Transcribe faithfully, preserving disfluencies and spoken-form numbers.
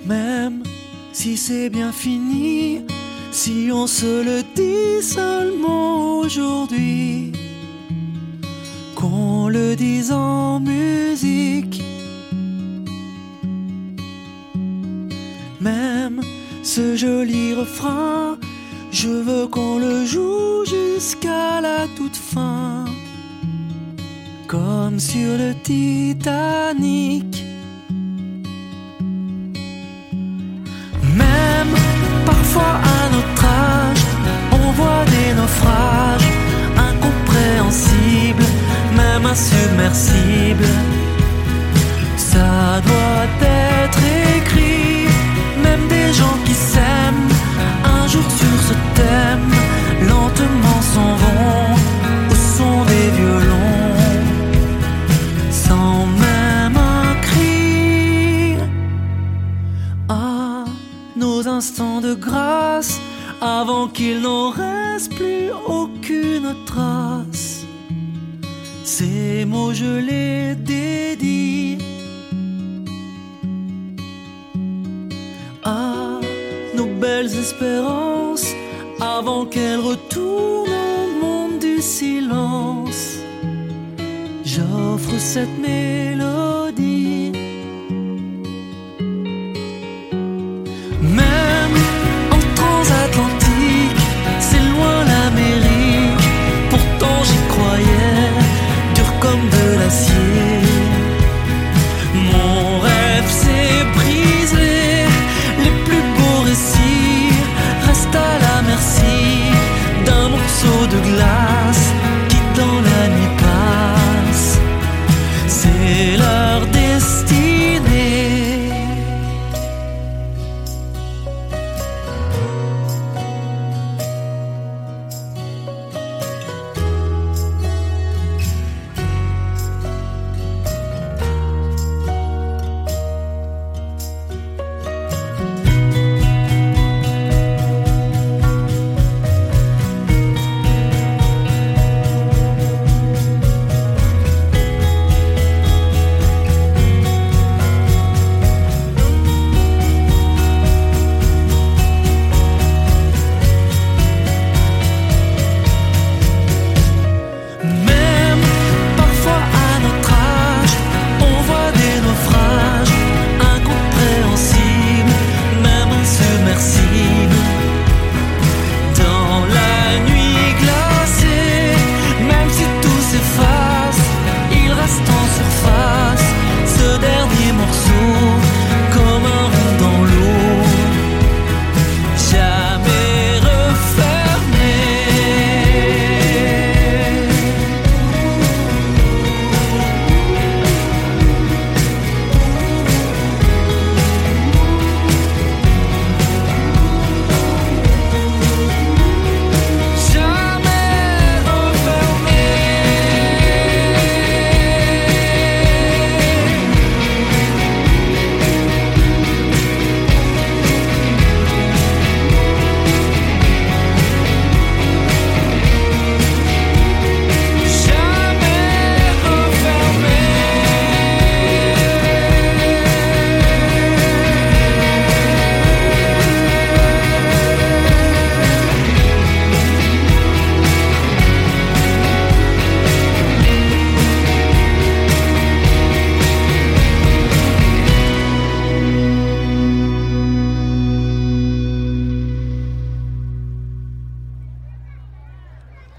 Même si c'est bien fini, si on se le dit seulement aujourd'hui, qu'on le dise en musique. Même ce joli refrain, je veux qu'on le joue jusqu'à la toute fin, comme sur le Titanic. Même parfois à notre âge, on voit des naufrages incompréhensibles, même insubmersibles. Ça doit être écrit, même des gens qui s'aiment, un jour sur ce thème, lentement s'en vont au son des violons, sans même un cri. Ah, nos instants de grâce, avant qu'il n'en reste plus aucune trace. Ces mots je les dédie à nos belles espérances, avant qu'elles retournent au monde du silence. J'offre cette mélodie. Même en transatlantique, c'est loin l'Amérique, pourtant j'y croyais, dur comme de l'acier. Mon rêve s'est brisé, les plus beaux récits restent à la merci d'un morceau de glace qui dans la nuit passe. C'est l'heure de